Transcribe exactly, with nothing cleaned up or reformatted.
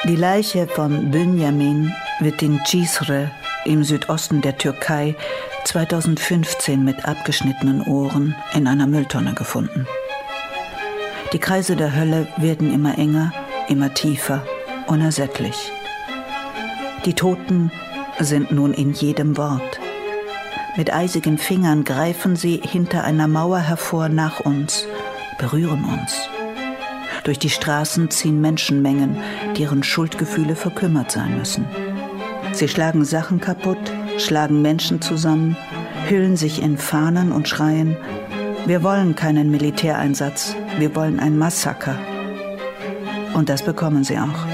Die Leiche von Bünyamin wird in Cizre im Südosten der Türkei zweitausendfünfzehn mit abgeschnittenen Ohren in einer Mülltonne gefunden. Die Kreise der Hölle werden immer enger, immer tiefer, unersättlich. Die Toten sind nun in jedem Wort. Mit eisigen Fingern greifen sie hinter einer Mauer hervor nach uns, berühren uns. Durch die Straßen ziehen Menschenmengen, deren Schuldgefühle verkümmert sein müssen. Sie schlagen Sachen kaputt, schlagen Menschen zusammen, hüllen sich in Fahnen und schreien: Wir wollen keinen Militäreinsatz, wir wollen ein Massaker. Und das bekommen sie auch.